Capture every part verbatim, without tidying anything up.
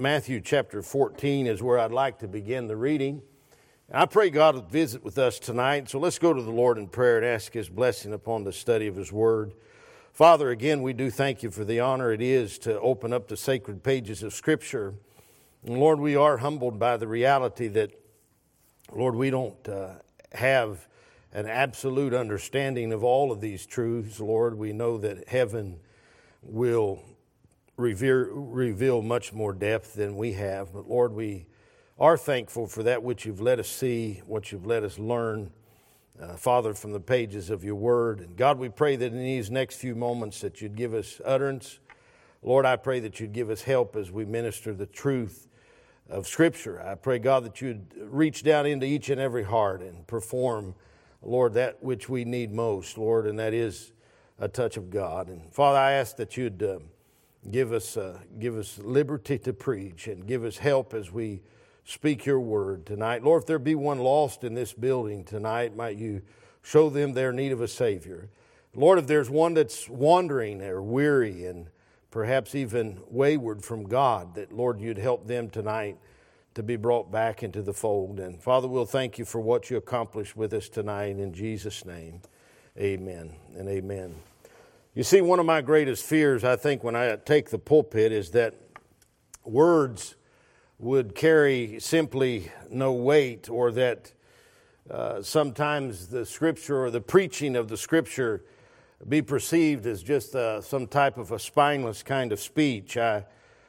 Matthew chapter fourteen is where I'd like to begin the reading. I pray God would visit with us tonight. So let's go to the Lord in prayer and ask His blessing upon the study of His Word. Father, again, we do thank You for the honor it is to open up the sacred pages of Scripture. And Lord, we are humbled by the reality that, Lord, we don't uh, have an absolute understanding of all of these truths. Lord, we know that heaven will reveal, reveal much more depth than we have. But Lord, we are thankful for that which You've let us see, what You've let us learn, uh, Father, from the pages of Your Word. And God, we pray that in these next few moments that You'd give us utterance. Lord, I pray that You'd give us help as we minister the truth of Scripture. I pray, God, that You'd reach down into each and every heart and perform, Lord, that which we need most, Lord, and that is a touch of God. And Father, I ask that You'd uh, give us uh, give us liberty to preach and give us help as we speak Your Word tonight. Lord, if there be one lost in this building tonight, might You show them their need of a Savior. Lord, if there's one that's wandering or weary and perhaps even wayward from God, that, Lord, You'd help them tonight to be brought back into the fold. And Father, we'll thank You for what You accomplished with us tonight. In Jesus' name, amen and amen. You see, one of my greatest fears, I think, when I take the pulpit is that words would carry simply no weight, or that uh, sometimes the Scripture or the preaching of the Scripture be perceived as just uh, some type of a spineless kind of speech. I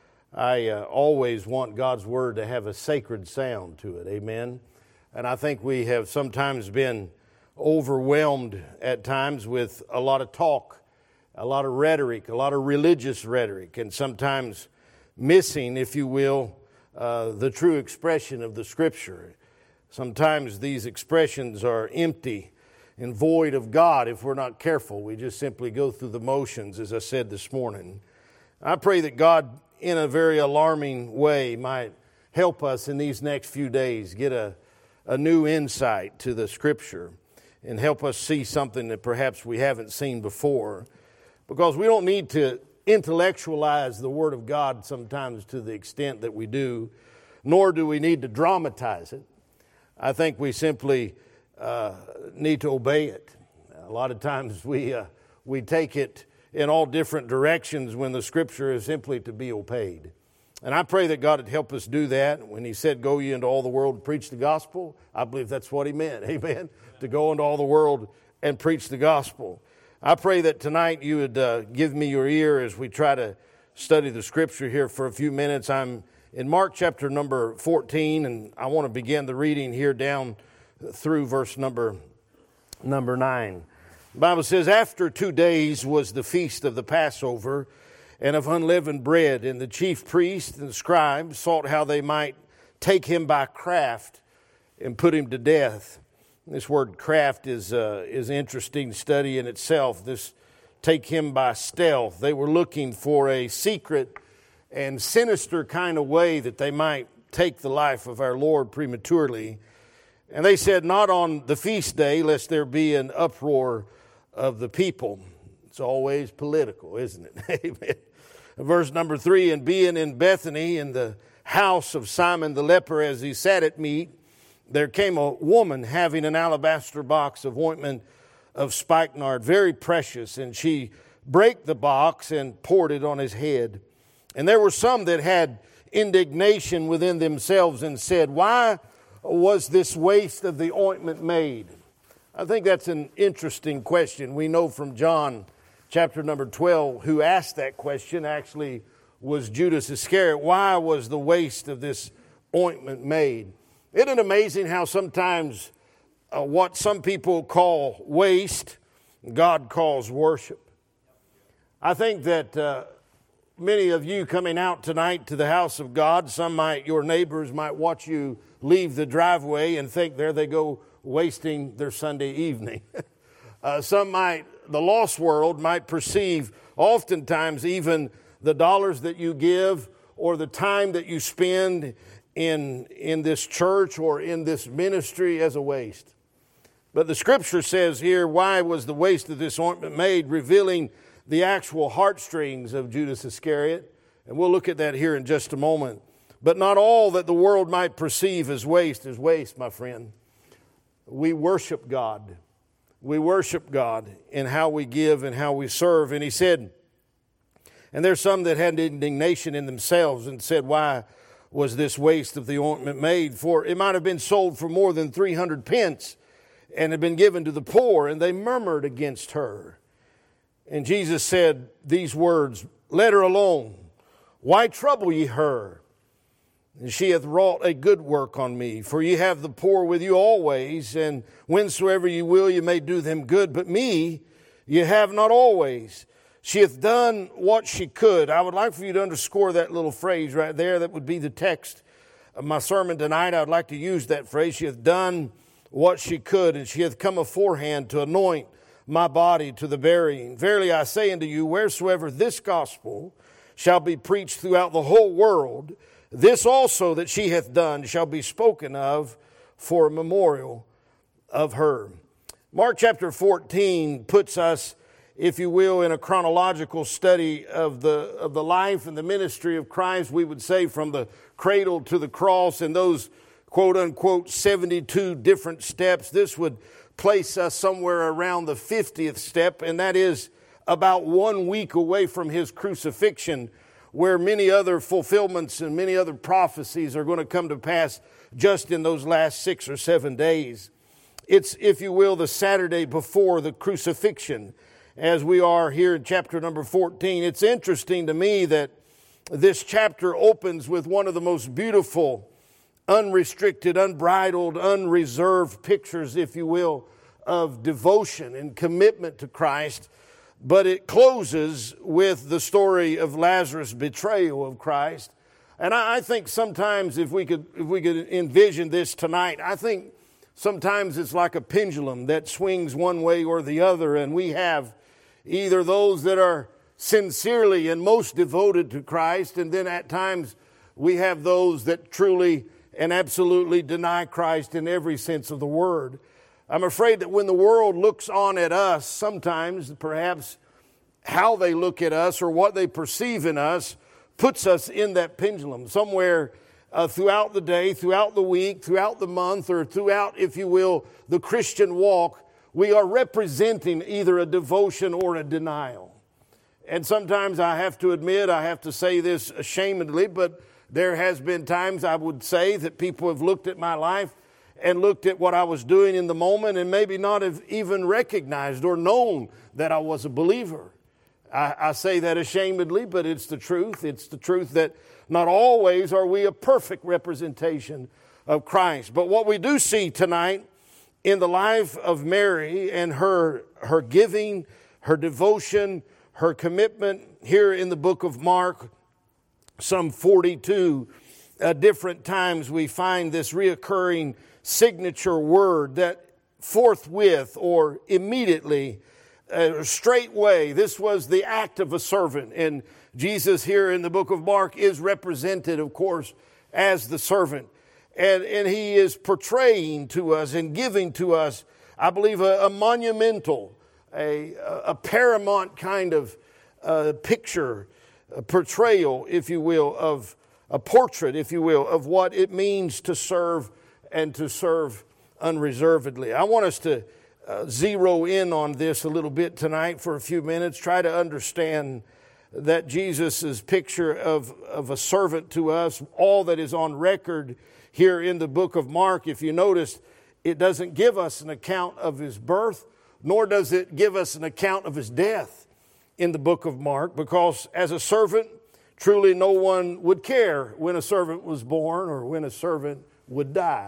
I uh, always want God's Word to have a sacred sound to it, amen? And I think we have sometimes been overwhelmed at times with a lot of talk, a lot of rhetoric, a lot of religious rhetoric, and sometimes missing, if you will, uh, the true expression of the Scripture. Sometimes these expressions are empty and void of God if we're not careful. We just simply go through the motions, as I said this morning. I pray that God, in a very alarming way, might help us in these next few days get a, a new insight to the Scripture and help us see something that perhaps we haven't seen before. Because we don't need to intellectualize the Word of God sometimes to the extent that we do, nor do we need to dramatize it. I think we simply uh, need to obey it. A lot of times we uh, we take it in all different directions when the Scripture is simply to be obeyed. And I pray that God would help us do that. When He said, go ye into all the world and preach the gospel, I believe that's what He meant, amen? To go into all the world and preach the gospel. I pray that tonight you would uh, give me your ear as we try to study the Scripture here for a few minutes. I'm in Mark chapter number fourteen, and I want to begin the reading here down through verse number, number nine. The Bible says, after two days was the feast of the Passover and of unleavened bread, and the chief priests and scribes sought how they might take Him by craft and put Him to death. This word craft is uh, is interesting study in itself. This take Him by stealth. They were looking for a secret and sinister kind of way that they might take the life of our Lord prematurely. And they said, not on the feast day, lest there be an uproar of the people. It's always political, isn't it? Amen. Verse number three, and being in Bethany in the house of Simon the leper, as he sat at meat, there came a woman having an alabaster box of ointment of spikenard, very precious, and she brake the box and poured it on His head. And there were some that had indignation within themselves and said, why was this waste of the ointment made? I think that's an interesting question. We know from John chapter number twelve, who asked that question actually was Judas Iscariot. Why was the waste of this ointment made? Isn't it amazing how sometimes uh, what some people call waste, God calls worship? I think that uh, many of you coming out tonight to the house of God, some might, your neighbors might watch you leave the driveway and think there they go wasting their Sunday evening. uh, some might, the lost world might perceive oftentimes even the dollars that you give or the time that you spend in, in this church or in this ministry as a waste. But the Scripture says here, why was the waste of this ointment made, revealing the actual heartstrings of Judas Iscariot. And we'll look at that here in just a moment. But not all that the world might perceive as waste is waste, my friend. We worship God. We worship God in how we give and how we serve. And he said, and there's some that had indignation in themselves and said, why was this waste of the ointment made? For it might have been sold for more than three hundred pence and had been given to the poor. And they murmured against her. And Jesus said these words, let her alone. Why trouble ye her? And she hath wrought a good work on me. For ye have the poor with you always, and whensoever ye will, ye may do them good. But me ye have not always. She hath done what she could. I would like for you to underscore that little phrase right there. That would be the text of my sermon tonight. I would like to use that phrase. She hath done what she could, and she hath come aforehand to anoint my body to the burying. Verily I say unto you, wheresoever this gospel shall be preached throughout the whole world, this also that she hath done shall be spoken of for a memorial of her. Mark chapter fourteen puts us, if you will, in a chronological study of the of the life and the ministry of Christ. We would say from the cradle to the cross and those quote unquote seventy-two different steps. This would place us somewhere around the fiftieth step, and that is about one week away from his crucifixion, where many other fulfillments and many other prophecies are going to come to pass just in those last six or seven days. It's, if you will, the Saturday before the crucifixion, as we are here in chapter number fourteen. It's interesting to me that this chapter opens with one of the most beautiful, unrestricted, unbridled, unreserved pictures, if you will, of devotion and commitment to Christ. But it closes with the story of Lazarus' betrayal of Christ. And I, I think sometimes if we could if we could envision this tonight, I think sometimes it's like a pendulum that swings one way or the other, and we have either those that are sincerely and most devoted to Christ, and then at times we have those that truly and absolutely deny Christ in every sense of the word. I'm afraid that when the world looks on at us, sometimes perhaps how they look at us or what they perceive in us puts us in that pendulum somewhere uh, throughout the day, throughout the week, throughout the month, or throughout, if you will, the Christian walk. We are representing either a devotion or a denial. And sometimes I have to admit, I have to say this ashamedly, but there has been times I would say that people have looked at my life and looked at what I was doing in the moment and maybe not have even recognized or known that I was a believer. I, I say that ashamedly, but it's the truth. It's the truth that not always are we a perfect representation of Christ. But what we do see tonight in the life of Mary and her, her giving, her devotion, her commitment here in the book of Mark, some forty-two uh, different times we find this reoccurring signature word that forthwith or immediately, uh, straightway, this was the act of a servant. And Jesus here in the book of Mark is represented, of course, as the servant. And, and he is portraying to us and giving to us, I believe, a, a monumental, a, a paramount kind of uh, picture, a portrayal, if you will, of a portrait, if you will, of what it means to serve and to serve unreservedly. I want us to uh, zero in on this a little bit tonight for a few minutes, try to understand that Jesus' picture of, of a servant to us, all that is on record here in the book of Mark. If you notice, it doesn't give us an account of his birth, nor does it give us an account of his death in the book of Mark, because as a servant, truly no one would care when a servant was born or when a servant would die.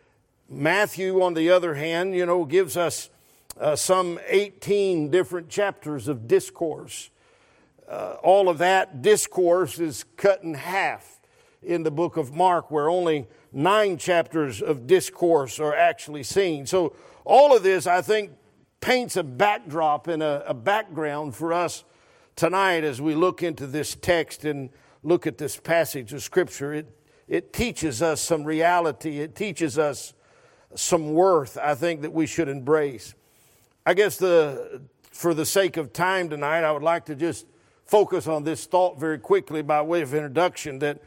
Matthew, on the other hand, you know, gives us uh, some eighteen different chapters of discourse. Uh, all of that discourse is cut in half in the book of Mark, where only nine chapters of discourse are actually seen. So all of this, I think, paints a backdrop and a, a background for us tonight as we look into this text and look at this passage of Scripture. It, it teaches us some reality. It teaches us some worth, I think, that we should embrace. I guess the for the sake of time tonight, I would like to just focus on this thought very quickly by way of introduction, that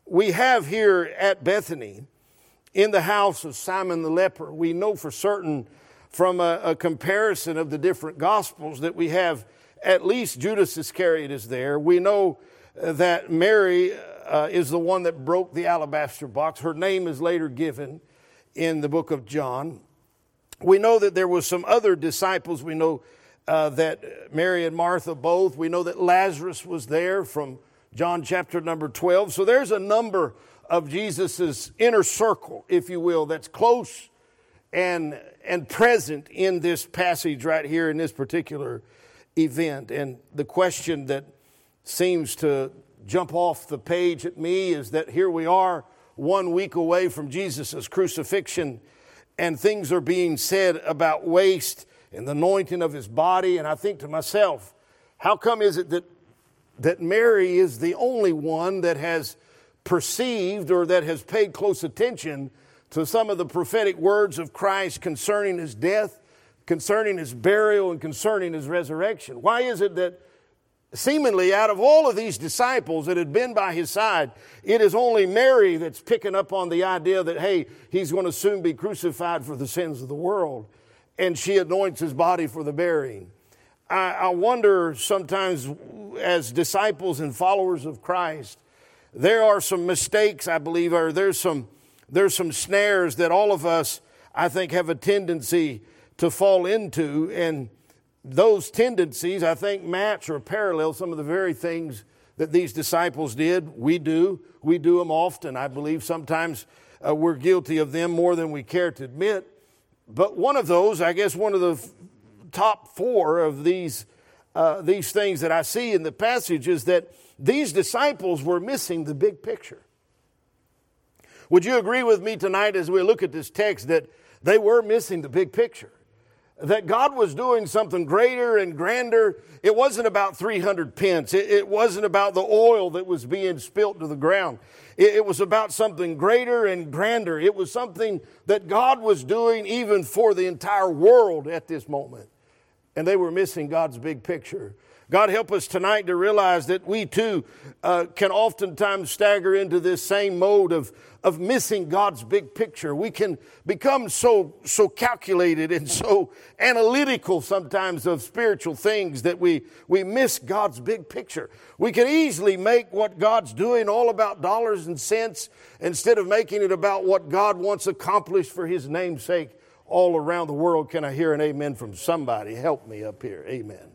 we have here at Bethany, in the house of Simon the leper, we know for certain from a, a comparison of the different Gospels that we have at least Judas Iscariot is there. We know that Mary uh, is the one that broke the alabaster box. Her name is later given in the book of John. We know that there was some other disciples. We know uh, that Mary and Martha both. We know that Lazarus was there from John chapter number twelve. So there's a number of Jesus's inner circle, if you will, that's close and and present in this passage right here in this particular event. And the question that seems to jump off the page at me is that here we are one week away from Jesus' crucifixion, and things are being said about waste and the anointing of his body. And I think to myself, how come is it that that Mary is the only one that has perceived or that has paid close attention to some of the prophetic words of Christ concerning his death, concerning his burial, and concerning his resurrection? Why is it that seemingly out of all of these disciples that had been by his side, it is only Mary that's picking up on the idea that, hey, he's going to soon be crucified for the sins of the world, and she anoints his body for the burying? I, I wonder sometimes as disciples and followers of Christ, there are some mistakes, I believe, or there's some there's some snares that all of us, I think, have a tendency to fall into. And those tendencies, I think, match or parallel some of the very things that these disciples did. We do. We do them often. I believe sometimes uh, we're guilty of them more than we care to admit. But one of those, I guess one of the f- top four of these uh, these things that I see in the passage is that these disciples were missing the big picture. Would you agree with me tonight as we look at this text that they were missing the big picture? That God was doing something greater and grander. It wasn't about three hundred pence. It, it wasn't about the oil that was being spilt to the ground. It, it was about something greater and grander. It was something that God was doing even for the entire world at this moment. And they were missing God's big picture. God help us tonight to realize that we too uh, can oftentimes stagger into this same mode of, of missing God's big picture. We can become so, so calculated and so analytical sometimes of spiritual things that we, we miss God's big picture. We can easily make what God's doing all about dollars and cents instead of making it about what God wants accomplished for his name's sake all around the world. Can I hear an amen from somebody? Help me up here. Amen.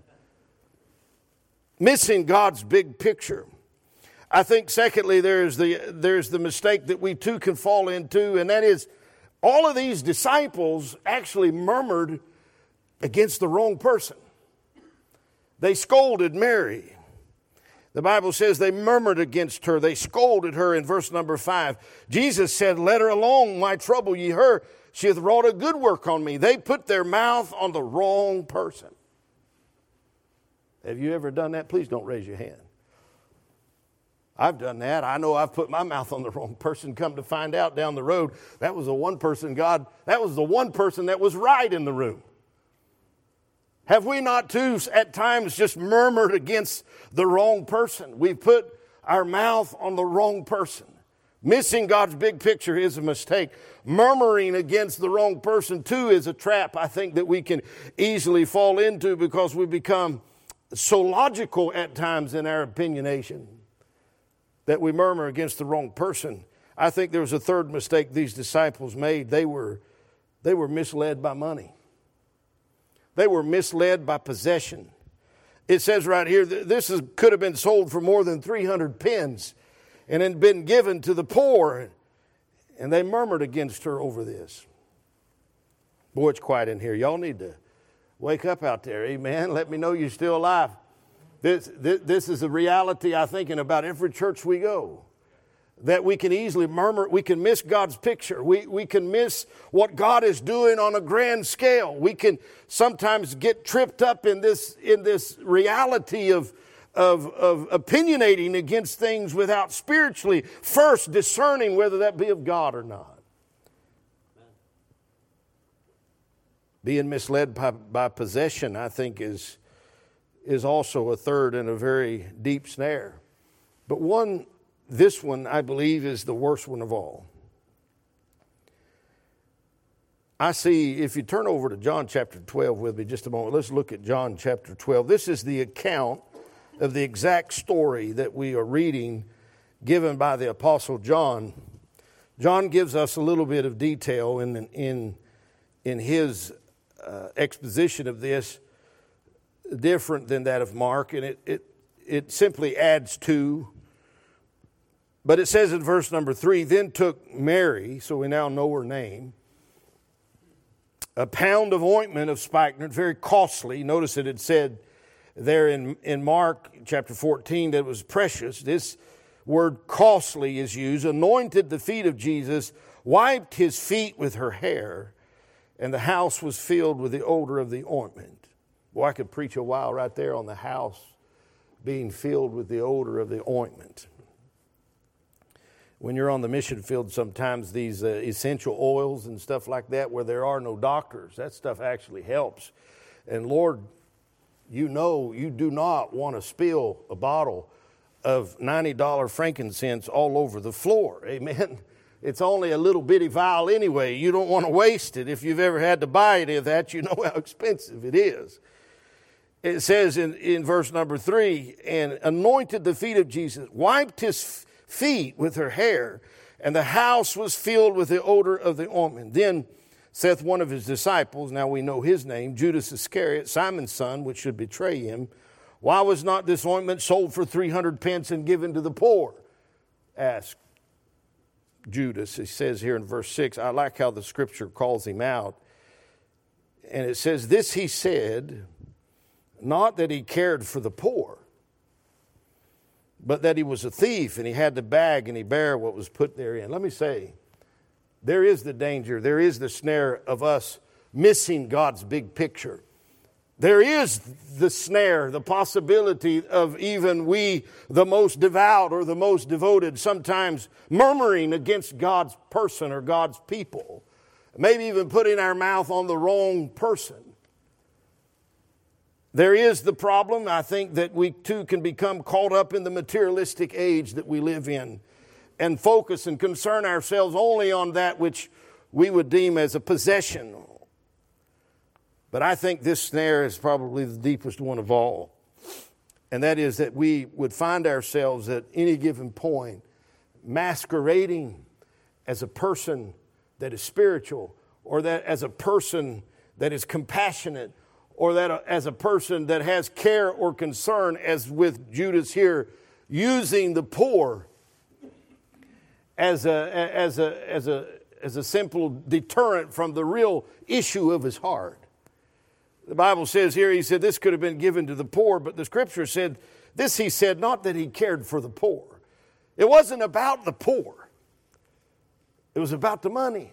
Missing God's big picture. I think secondly, there's the, there's the mistake that we too can fall into, and that is all of these disciples actually murmured against the wrong person. They scolded Mary. The Bible says they murmured against her. They scolded her in verse number five. Jesus said, "Let her alone, why trouble ye her? She hath wrought a good work on me." They put their mouth on the wrong person. Have you ever done that? Please don't raise your hand. I've done that. I know I've put my mouth on the wrong person. Come to find out down the road, that was the one person God, that was the one person that was right in the room. Have we not too at times just murmured against the wrong person? We've put our mouth on the wrong person. Missing God's big picture is a mistake. Murmuring against the wrong person too is a trap, I think, that we can easily fall into because we become so logical at times in our opinionation that we murmur against the wrong person. I think there was a third mistake these disciples made. They were, they were misled by money. They were misled by possession. It says right here, this is, could have been sold for more than three hundred pence and had been given to the poor. And they murmured against her over this. Boy, it's quiet in here. Y'all need to wake up out there, amen. Let me know you're still alive. This, this, this is a reality, I think, in about every church we go. That we can easily murmur, we can miss God's picture. We, we can miss what God is doing on a grand scale. We can sometimes get tripped up in this, in this reality of, of, of opinionating against things without spiritually first discerning whether that be of God or not. Being misled by, by possession, I think, is, is also a third and a very deep snare. But one this one, I believe, is the worst one of all. I see, if you turn over to John chapter twelve with me just a moment, let's look at John chapter twelve. This is the account of the exact story that we are reading given by the Apostle John. John gives us a little bit of detail in, in, in his uh, exposition of this, different than that of Mark, and it, it, it simply adds to. But it says in verse number three, then took Mary, so we now know her name, a pound of ointment of spikenard, very costly. Notice that it said there in, in Mark chapter fourteen that it was precious. This word costly is used. Anointed the feet of Jesus, wiped his feet with her hair, and the house was filled with the odor of the ointment. Boy, I could preach a while right there on the house being filled with the odor of the ointment. When you're on the mission field, sometimes these uh, essential oils and stuff like that, where there are no doctors, that stuff actually helps. And Lord, you know you do not want to spill a bottle of ninety dollars frankincense all over the floor. Amen. It's only a little bitty vial anyway. You don't want to waste it. If you've ever had to buy any of that, you know how expensive it is. It says in, in verse number three, and anointed the feet of Jesus, wiped his feet with her hair, and the house was filled with the odor of the ointment. Then saith one of his disciples, now we know his name, Judas Iscariot, Simon's son, which should betray him, why was not this ointment sold for three hundred pence and given to the poor? Asked Judas. He says here in verse six, I like how the scripture calls him out. And it says, this he said, not that he cared for the poor, but that he was a thief and he had the bag and he bare what was put therein. Let me say, there is the danger, there is the snare of us missing God's big picture. There is the snare, the possibility of even we, the most devout or the most devoted, sometimes murmuring against God's person or God's people. Maybe even putting our mouth on the wrong person. There is the problem, I think, that we too can become caught up in the materialistic age that we live in and focus and concern ourselves only on that which we would deem as a possession. But I think this snare is probably the deepest one of all. And that is that we would find ourselves at any given point masquerading as a person that is spiritual, or that as a person that is compassionate, or that as a person that has care or concern, as with Judas here, using the poor as a, as a, as a, as a simple deterrent from the real issue of his heart. The Bible says here, he said, this could have been given to the poor, but the scripture said, this he said, not that he cared for the poor. It wasn't about the poor. It was about the money.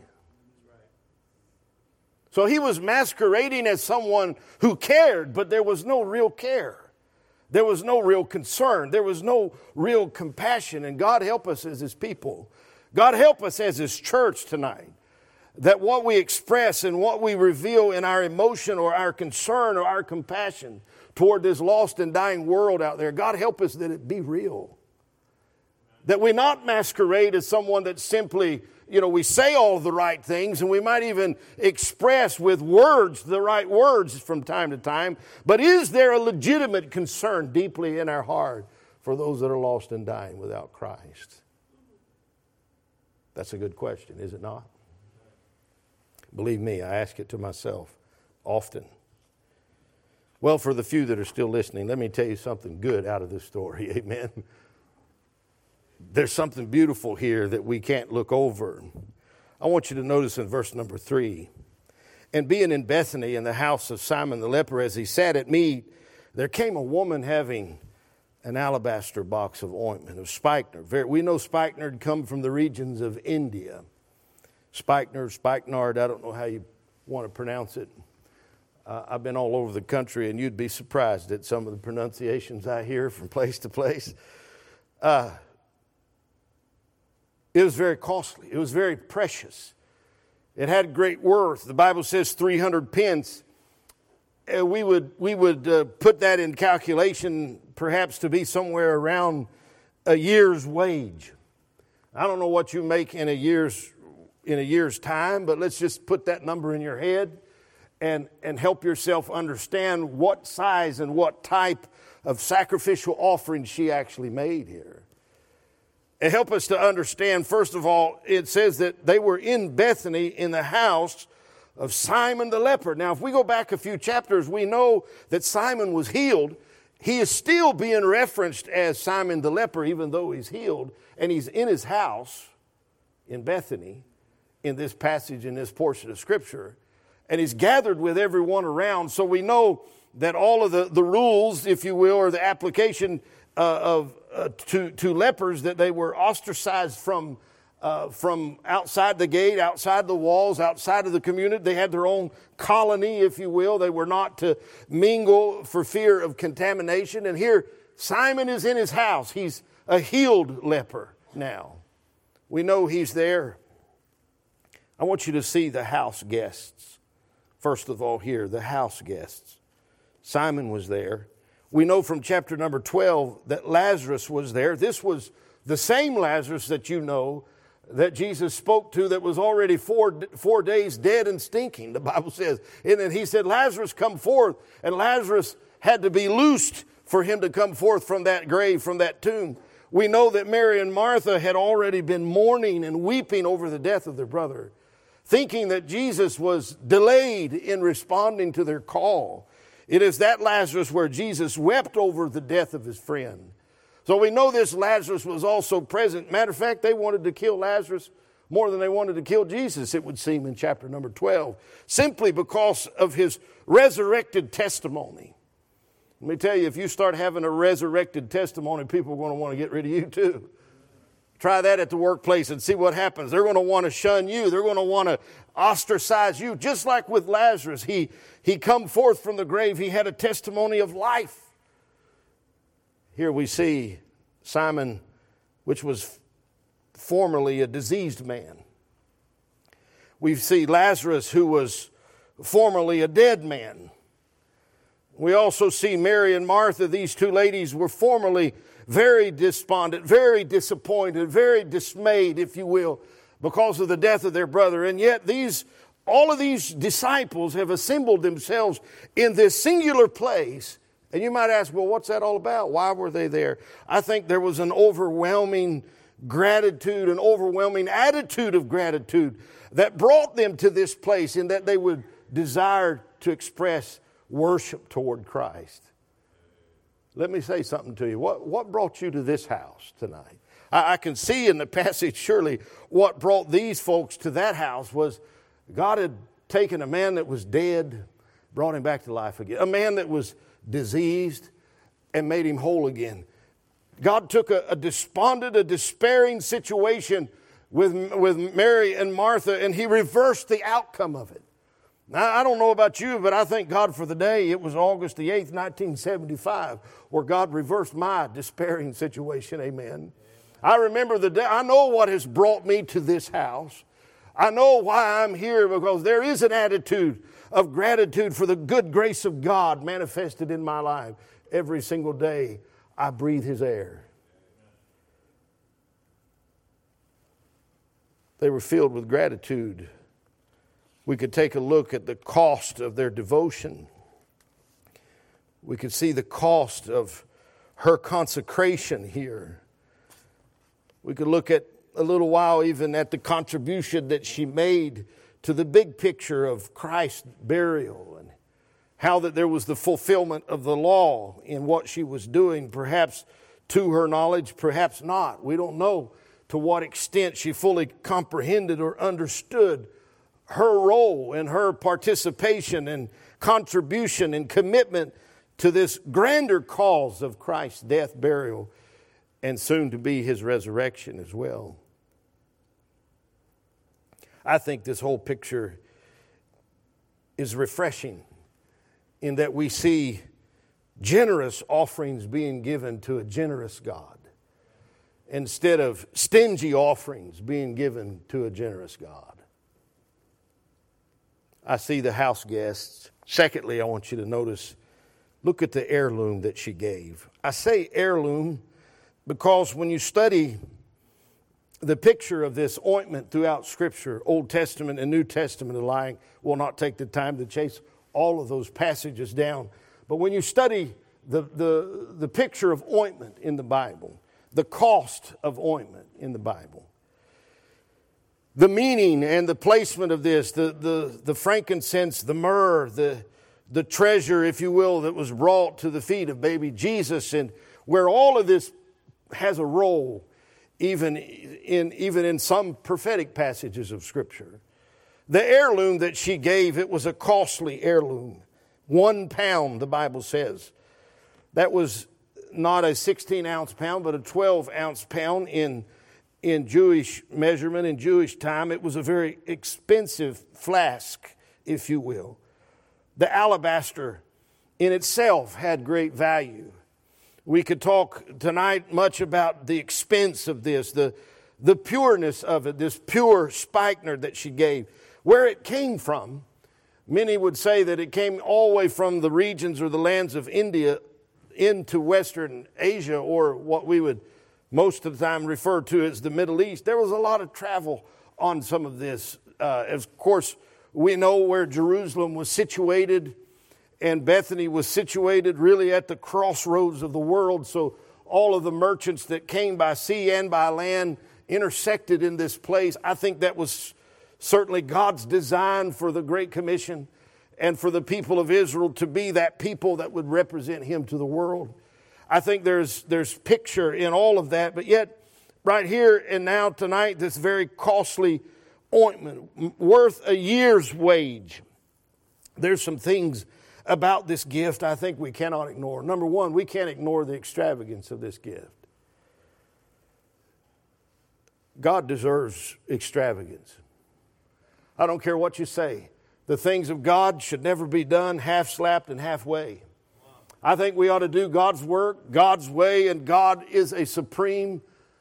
So he was masquerading as someone who cared, but there was no real care. There was no real concern. There was no real compassion. And God help us as his people. God help us as his church tonight. That what we express and what we reveal in our emotion or our concern or our compassion toward this lost and dying world out there, God help us that it be real. That we not masquerade as someone that simply, you know, we say all the right things and we might even express with words the right words from time to time. But is there a legitimate concern deeply in our heart for those that are lost and dying without Christ? That's a good question, is it not? Believe me, I ask it to myself often. Well, for the few that are still listening, let me tell you something good out of this story. Amen. There's something beautiful here that we can't look over. I want you to notice in verse number three. And being in Bethany in the house of Simon the leper, as he sat at meat, there came a woman having an alabaster box of ointment of spikenard. We know spikenard come from the regions of India. Spikenard, spikenard, I don't know how you want to pronounce it. Uh, I've been all over the country, and you'd be surprised at some of the pronunciations I hear from place to place. Uh, it was very costly. It was very precious. It had great worth. The Bible says three hundred pence. Uh, we would we would uh, put that in calculation perhaps to be somewhere around a year's wage. I don't know what you make in a year's in a year's time, but let's just put that number in your head and, and help yourself understand what size and what type of sacrificial offering she actually made here. And help us to understand, first of all, it says that they were in Bethany in the house of Simon the leper. Now, if we go back a few chapters, we know that Simon was healed. He is still being referenced as Simon the leper, even though he's healed. And he's in his house in Bethany in this passage, in this portion of Scripture. And he's gathered with everyone around. So we know that all of the, the rules, if you will, or the application uh, of uh, to, to lepers, that they were ostracized from Uh, from outside the gate, outside the walls, outside of the community. They had their own colony, if you will. They were not to mingle for fear of contamination. And here, Simon is in his house. He's a healed leper now. We know he's there. I want you to see the house guests. First of all here, the house guests. Simon was there. We know from chapter number twelve that Lazarus was there. This was the same Lazarus that you know that Jesus spoke to, that was already four, four days dead and stinking, the Bible says. And then he said, Lazarus, come forth. And Lazarus had to be loosed for him to come forth from that grave, from that tomb. We know that Mary and Martha had already been mourning and weeping over the death of their brother, thinking that Jesus was delayed in responding to their call. It is that Lazarus where Jesus wept over the death of his friend. So we know this Lazarus was also present. Matter of fact, they wanted to kill Lazarus more than they wanted to kill Jesus, it would seem, in chapter number twelve, simply because of his resurrected testimony. Let me tell you, if you start having a resurrected testimony, people are going to want to get rid of you too. Try that at the workplace and see what happens. They're going to want to shun you. They're going to want to ostracize you. Just like with Lazarus, he, he come forth from the grave. He had a testimony of life. Here we see Simon, which was formerly a diseased man. We see Lazarus, who was formerly a dead man. We also see Mary and Martha. These two ladies were formerly very despondent, very disappointed, very dismayed, if you will, because of the death of their brother. And yet these, all of these disciples have assembled themselves in this singular place. And you might ask, well, what's that all about? Why were they there? I think there was an overwhelming gratitude, an overwhelming attitude of gratitude that brought them to this place, in that they would desire to express worship toward Christ. Let me say something to you. What, what brought you to this house tonight? I, I can see in the passage, surely, what brought these folks to that house was God had taken a man that was dead, brought him back to life again. A man that was diseased, and made him whole again. God took a, a despondent, a despairing situation with, with Mary and Martha, and he reversed the outcome of it. Now, I don't know about you, but I thank God for the day. It was August the eighth, nineteen seventy-five, where God reversed my despairing situation. Amen. I remember the day. I know what has brought me to this house. I know why I'm here, because there is an attitude of gratitude for the good grace of God manifested in my life. Every single day I breathe His air. They were filled with gratitude. We could take a look at the cost of their devotion. We could see the cost of her consecration here. We could look at a little while even at the contribution that she made to the big picture of Christ's burial, and how that there was the fulfillment of the law in what she was doing, perhaps to her knowledge, perhaps not. We don't know to what extent she fully comprehended or understood her role and her participation and contribution and commitment to this grander cause of Christ's death, burial, and soon to be His resurrection as well. I think this whole picture is refreshing in that we see generous offerings being given to a generous God, instead of stingy offerings being given to a generous God. I see the house guests. Secondly, I want you to notice, look at the heirloom that she gave. I say heirloom because when you study the picture of this ointment throughout Scripture, Old Testament and New Testament alike, we'll not take the time to chase all of those passages down. But when you study the, the, the picture of ointment in the Bible, the cost of ointment in the Bible, the meaning and the placement of this, the, the, the frankincense, the myrrh, the, the treasure, if you will, that was brought to the feet of baby Jesus, and where all of this has a role, even in, even in some prophetic passages of Scripture. The heirloom that she gave, it was a costly heirloom. One pound, the Bible says. That was not a sixteen-ounce pound, but a twelve-ounce pound in, in Jewish measurement, in Jewish time. It was a very expensive flask, if you will. The alabaster in itself had great value. We could talk tonight much about the expense of this, the, the pureness of it, this pure spikenard that she gave. Where it came from, many would say that it came all the way from the regions or the lands of India into Western Asia, or what we would most of the time refer to as the Middle East. There was a lot of travel on some of this. Uh, of course, we know where Jerusalem was situated, and Bethany was situated really at the crossroads of the world. So all of the merchants that came by sea and by land intersected in this place. I think that was certainly God's design for the Great Commission and for the people of Israel to be that people that would represent Him to the world. I think there's there's picture in all of that, but yet right here and now tonight, this very costly ointment worth a year's wage. There's some things about this gift I think we cannot ignore. Number one, we can't ignore the extravagance of this gift. God deserves extravagance. I don't care what you say. The things of God should never be done half-slapped and halfway. I think we ought to do God's work, God's way, and God is a supreme,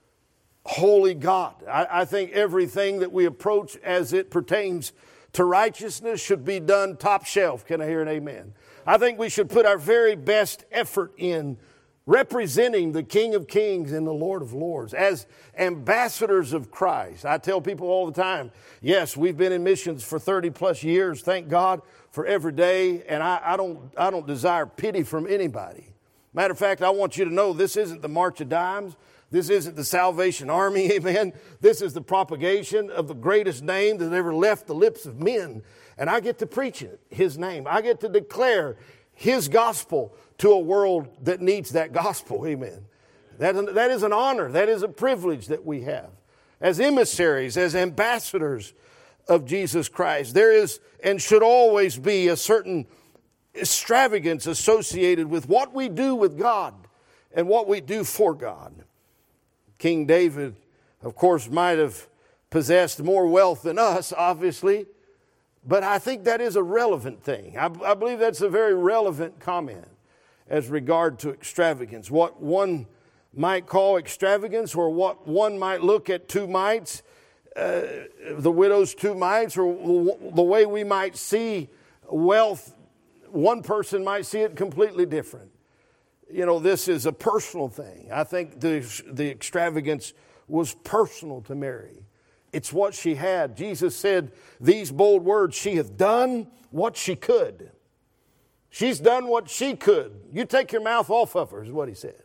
holy God. I, I think everything that we approach as it pertains to righteousness should be done top shelf. Can I hear an amen? I think we should put our very best effort in representing the King of Kings and the Lord of Lords as ambassadors of Christ. I tell people all the time, yes, we've been in missions for thirty plus years. Thank God for every day. And I, I don't, I don't desire pity from anybody. Matter of fact, I want you to know this isn't the March of Dimes. This isn't the Salvation Army, amen. This is the propagation of the greatest name that ever left the lips of men. And I get to preach it, His name. I get to declare His gospel to a world that needs that gospel, amen. That, that is an honor. That is a privilege that we have. As emissaries, as ambassadors of Jesus Christ, there is and should always be a certain extravagance associated with what we do with God and what we do for God. King David, of course, might have possessed more wealth than us, obviously, but I think that is a relevant thing. I, I believe that's a very relevant comment as regard to extravagance. What one might call extravagance, or what one might look at two mites, uh, the widow's two mites, or the way we might see wealth, one person might see it completely different. You know, this is a personal thing. I think the, the extravagance was personal to Mary. It's what she had. Jesus said these bold words, she hath done what she could. She's done what she could. You take your mouth off of her, is what He said.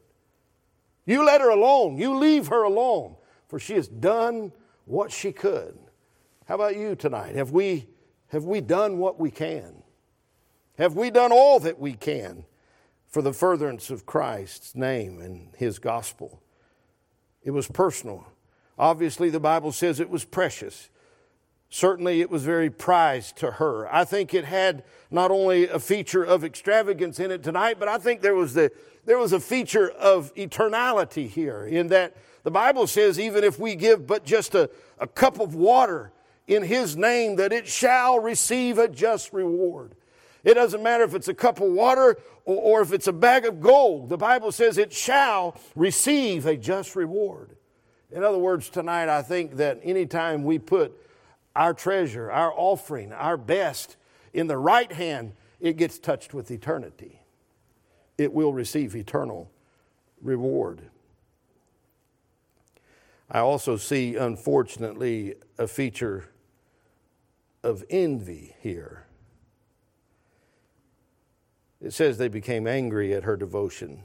You let her alone. You leave her alone, for she has done what she could. How about you tonight? Have we, have we done what we can? Have we done all that we can for the furtherance of Christ's name and His gospel? It was personal. Obviously, the Bible says it was precious. Certainly, it was very prized to her. I think it had not only a feature of extravagance in it tonight, but I think there was the there was a feature of eternality here, in that the Bible says even if we give but just a, a cup of water in His name, that it shall receive a just reward. It doesn't matter if it's a cup of water or, or if it's a bag of gold. The Bible says it shall receive a just reward. In other words, tonight I think that anytime we put our treasure, our offering, our best in the right hand, it gets touched with eternity. It will receive eternal reward. I also see, unfortunately, a feature of envy here. It says they became angry at her devotion.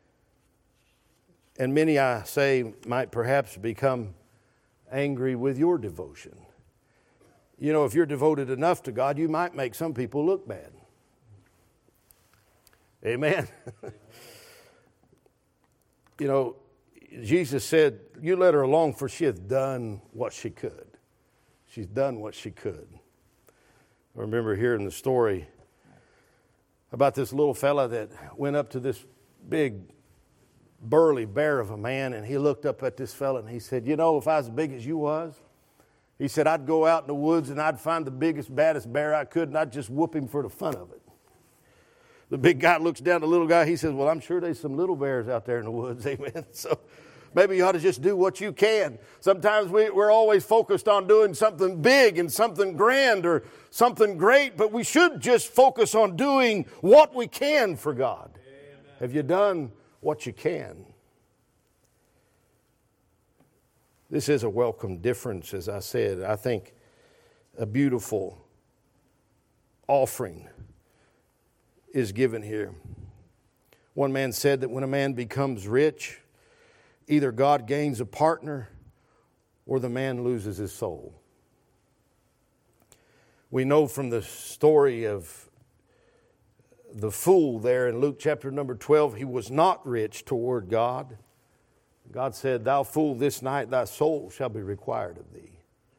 And many, I say, might perhaps become angry with your devotion. You know, if you're devoted enough to God, you might make some people look bad. Amen. You know, Jesus said, you let her alone, for she hath done what she could. She's done what she could. I remember hearing the story about this little fella that went up to this big, burly bear of a man, and he looked up at this fella and he said, you know, if I was as big as you was, he said, I'd go out in the woods and I'd find the biggest, baddest bear I could, and I'd just whoop him for the fun of it. The big guy looks down at the little guy. He says, well, I'm sure there's some little bears out there in the woods. Amen. So maybe you ought to just do what you can. Sometimes we, we're always focused on doing something big and something grand or something great, but we should just focus on doing what we can for God. Amen. Have you done what you can? This is a welcome difference, as I said. I think a beautiful offering is given here. One man said that when a man becomes rich, either God gains a partner or the man loses his soul. We know from the story of the fool there in Luke chapter number twelve, he was not rich toward God. God said, thou fool, this night thy soul shall be required of thee.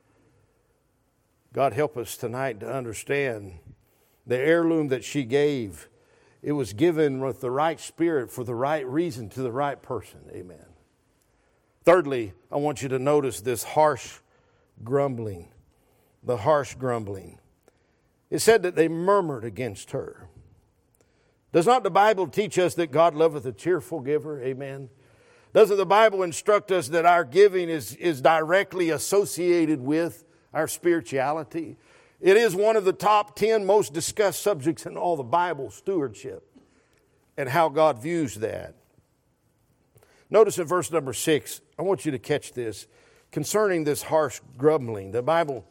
God help us tonight to understand the heirloom that she gave, it was given with the right spirit for the right reason to the right person. Amen. Thirdly, I want you to notice this harsh grumbling. The harsh grumbling. It said that they murmured against her. Does not the Bible teach us that God loveth a cheerful giver? Amen. Doesn't the Bible instruct us that our giving is, is directly associated with our spirituality? It is one of the top ten most discussed subjects in all the Bible, stewardship, and how God views that. Notice in verse number six, I want you to catch this, concerning this harsh grumbling. The Bible,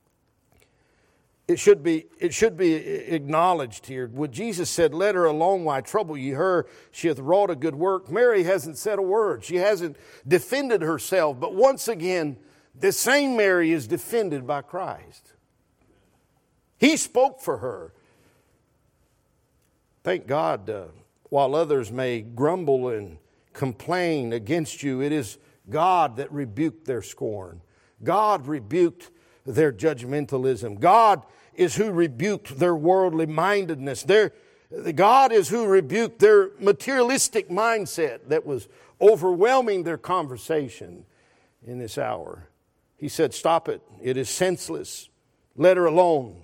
it should be, it should be acknowledged here. When Jesus said, let her alone, why trouble ye her? She hath wrought a good work. Mary hasn't said a word. She hasn't defended herself. But once again, this same Mary is defended by Christ. He spoke for her. Thank God, uh, while others may grumble and complain against you, it is God that rebuked their scorn. God rebuked their judgmentalism. God is who rebuked their worldly mindedness. Their, God is who rebuked their materialistic mindset that was overwhelming their conversation in this hour. He said, stop it. It is senseless. Let her alone.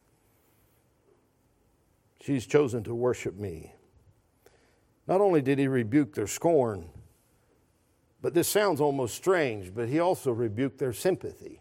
She's chosen to worship me. Not only did he rebuke their scorn, but this sounds almost strange, but he also rebuked their sympathy.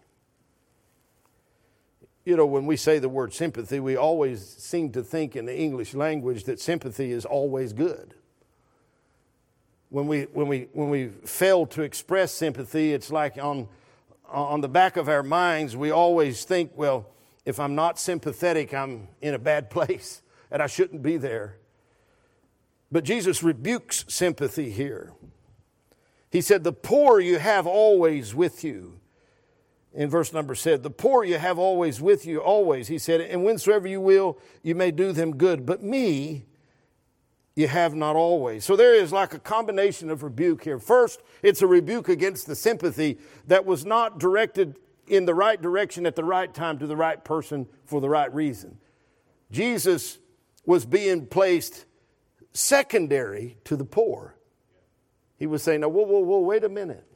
You know, when we say the word sympathy, we always seem to think in the English language that sympathy is always good. When we, when we, when we fail to express sympathy, it's like on, on the back of our minds, we always think, well, if I'm not sympathetic, I'm in a bad place. And I shouldn't be there. But Jesus rebukes sympathy here. He said, the poor you have always with you. In verse number said, the poor you have always with you, always. He said, and whensoever you will, you may do them good. But me you have not always. So there is like a combination of rebuke here. First, it's a rebuke against the sympathy that was not directed in the right direction at the right time to the right person for the right reason. Jesus was being placed secondary to the poor. He was saying, now, whoa, whoa, whoa, wait a minute.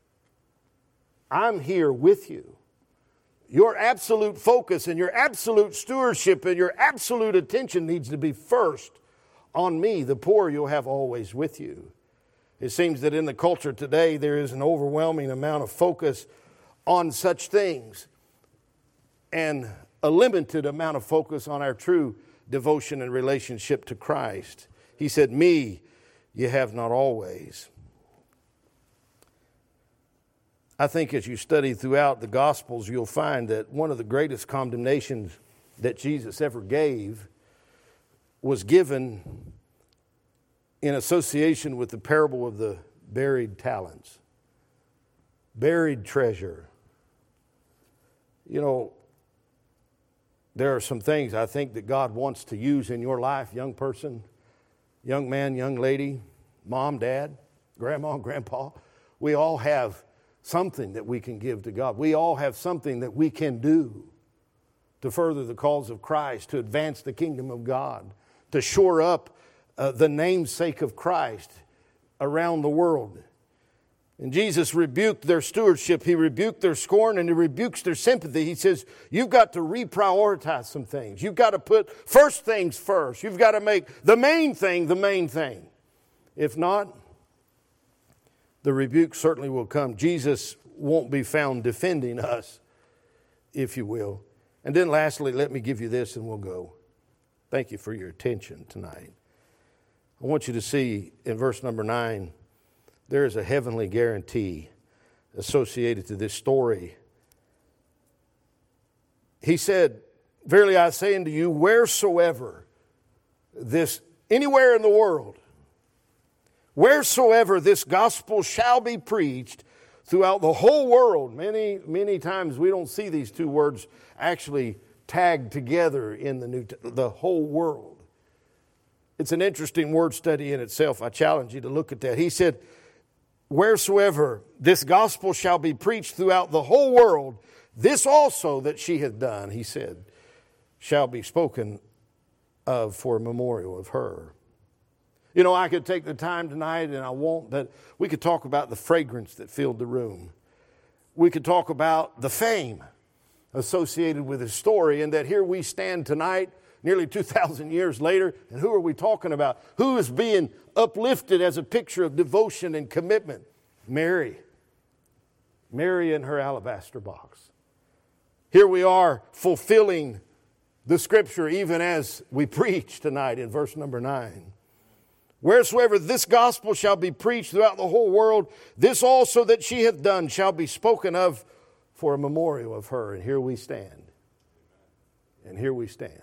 I'm here with you. Your absolute focus and your absolute stewardship and your absolute attention needs to be first on me. The poor you'll have always with you. It seems that in the culture today, there is an overwhelming amount of focus on such things and a limited amount of focus on our true devotion and relationship to Christ. He said, me you have not always. I think as you study throughout the Gospels, you'll find that one of the greatest condemnations that Jesus ever gave was given in association with the parable of the buried talents, buried treasure. You know, there are some things I think that God wants to use in your life, young person, young man, young lady, mom, dad, grandma, grandpa. We all have something that we can give to God. We all have something that we can do to further the cause of Christ, to advance the kingdom of God, to shore up uh, the namesake of Christ around the world. And Jesus rebuked their stewardship. He rebuked their scorn, and he rebukes their sympathy. He says, you've got to reprioritize some things. You've got to put first things first. You've got to make the main thing the main thing. If not, the rebuke certainly will come. Jesus won't be found defending us, if you will. And then lastly, let me give you this and we'll go. Thank you for your attention tonight. I want you to see in verse number nine, there is a heavenly guarantee associated to this story. He said, verily I say unto you, wheresoever this, anywhere in the world, wheresoever this gospel shall be preached throughout the whole world. Many, many times we don't see these two words actually tagged together in the New, the whole world. It's an interesting word study in itself. I challenge you to look at that. He said, wheresoever this gospel shall be preached throughout the whole world, this also that she hath done, he said, shall be spoken of for a memorial of her. You know, I could take the time tonight, and I won't, that we could talk about the fragrance that filled the room. We could talk about the fame associated with his story, and that here we stand tonight, nearly two thousand years later, and who are we talking about? Who is being uplifted as a picture of devotion and commitment? Mary. Mary in her alabaster box. Here we are fulfilling the scripture even as we preach tonight in verse number nine. Wheresoever this gospel shall be preached throughout the whole world, this also that she hath done shall be spoken of for a memorial of her. And here we stand. And here we stand.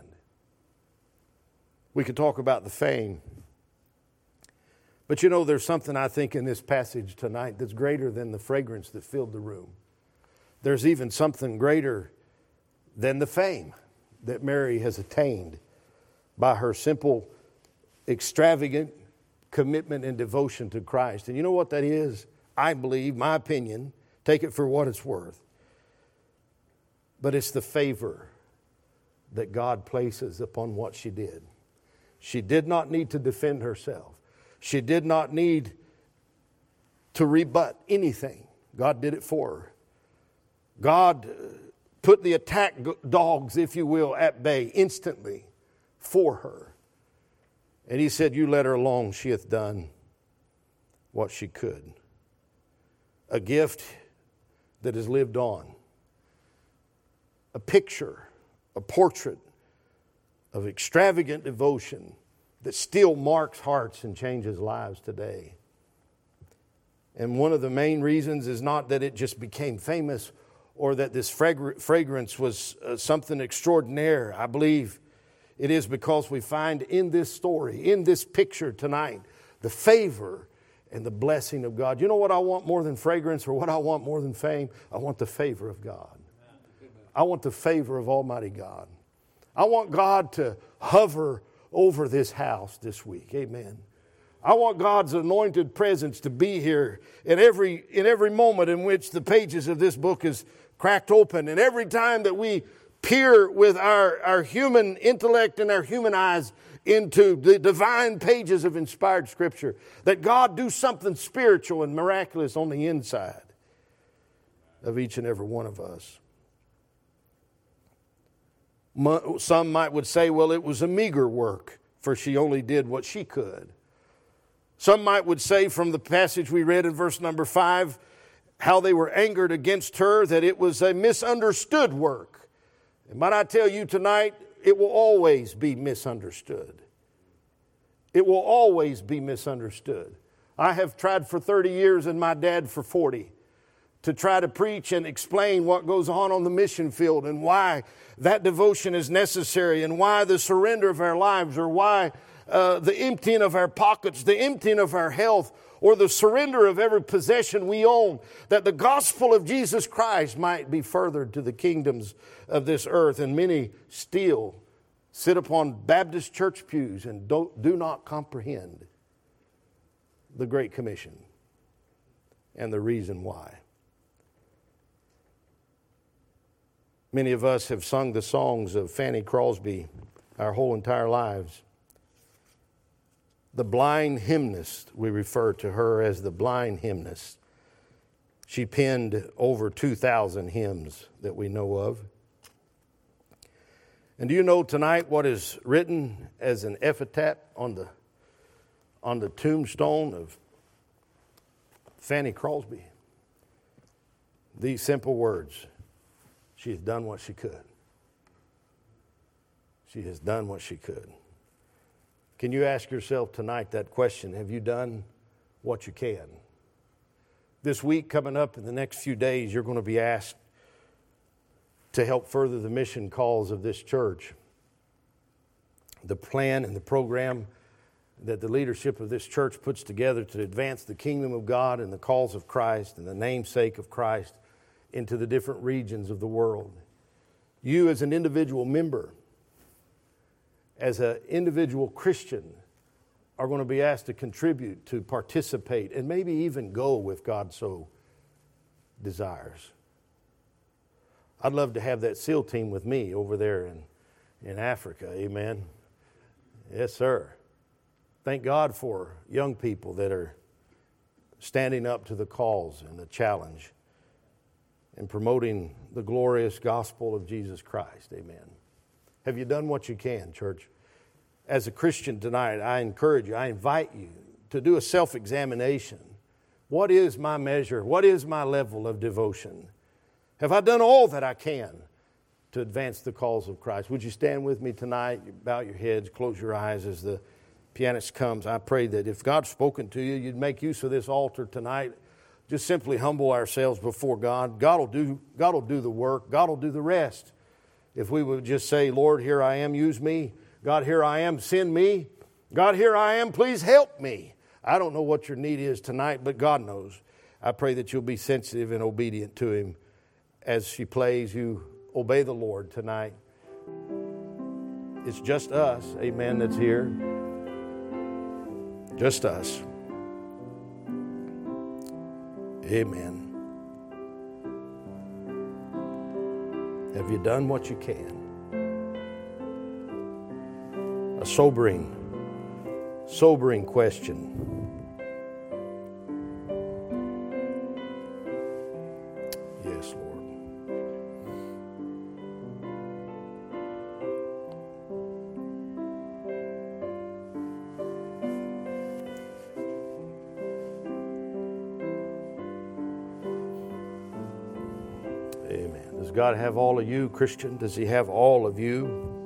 We could talk about the fame. But you know, there's something I think in this passage tonight that's greater than the fragrance that filled the room. There's even something greater than the fame that Mary has attained by her simple, extravagant commitment and devotion to Christ. And you know what that is? I believe, my opinion, take it for what it's worth. But it's the favor that God places upon what she did. She did not need to defend herself. She did not need to rebut anything. God did it for her. God put the attack dogs, if you will, at bay instantly for her. And he said, you let her alone, she hath done what she could. A gift that has lived on. A picture, a portrait of extravagant devotion that still marks hearts and changes lives today. And one of the main reasons is not that it just became famous or that this fragrance was uh, something extraordinary. I believe it is because we find in this story, in this picture tonight, the favor and the blessing of God. You know what I want more than fragrance, or what I want more than fame? I want the favor of God. I want the favor of Almighty God. I want God to hover over this house this week. Amen. I want God's anointed presence to be here in every, in every moment in which the pages of this book is cracked open. And every time that we peer with our, our human intellect and our human eyes into the divine pages of inspired Scripture, that God do something spiritual and miraculous on the inside of each and every one of us. Some might would say, well, it was a meager work, for she only did what she could. Some might would say from the passage we read in verse number five, how they were angered against her, that it was a misunderstood work. And might I tell you tonight, it will always be misunderstood. It will always be misunderstood. I have tried for thirty years and my dad for forty to try to preach and explain what goes on on the mission field and why that devotion is necessary and why the surrender of our lives or why uh, the emptying of our pockets, the emptying of our health, or the surrender of every possession we own, that the gospel of Jesus Christ might be furthered to the kingdoms of this earth. And many still sit upon Baptist church pews and don't, do not comprehend the Great Commission and the reason why. Many of us have sung the songs of Fanny Crosby our whole entire lives. The blind hymnist, we refer to her as the blind hymnist. She penned over two thousand hymns that we know of. And do you know tonight what is written as an epitaph on the, on the tombstone of Fanny Crosby? These simple words: she has done what she could. She has done what she could. Can you ask yourself tonight that question? Have you done what you can? This week coming up in the next few days, you're going to be asked to help further the mission calls of this church. The plan and the program that the leadership of this church puts together to advance the kingdom of God and the cause of Christ and the namesake of Christ into the different regions of the world. You as an individual member, as an individual Christian, are going to be asked to contribute, to participate, and maybe even go if God so desires. I'd love to have that SEAL team with me over there in, in Africa, amen? Yes, sir. Thank God for young people that are standing up to the calls and the challenge and promoting the glorious gospel of Jesus Christ, amen. Have you done what you can, church? As a Christian tonight, I encourage you, I invite you to do a self-examination. What is my measure? What is my level of devotion? Have I done all that I can to advance the cause of Christ? Would you stand with me tonight? You bow your heads, close your eyes as the pianist comes. I pray that if God's spoken to you, you'd make use of this altar tonight. Just simply humble ourselves before God. God will do, God will do the work. God will do the rest. If we would just say, Lord, here I am, use me. God, here I am, send me. God, here I am, please help me. I don't know what your need is tonight, but God knows. I pray that you'll be sensitive and obedient to Him. As she plays, you obey the Lord tonight. It's just us, amen, that's here. Just us. Amen. Have you done what you can? A sobering, sobering question. Yes, Lord. Amen. Does God have all of you, Christian? Does He have all of you?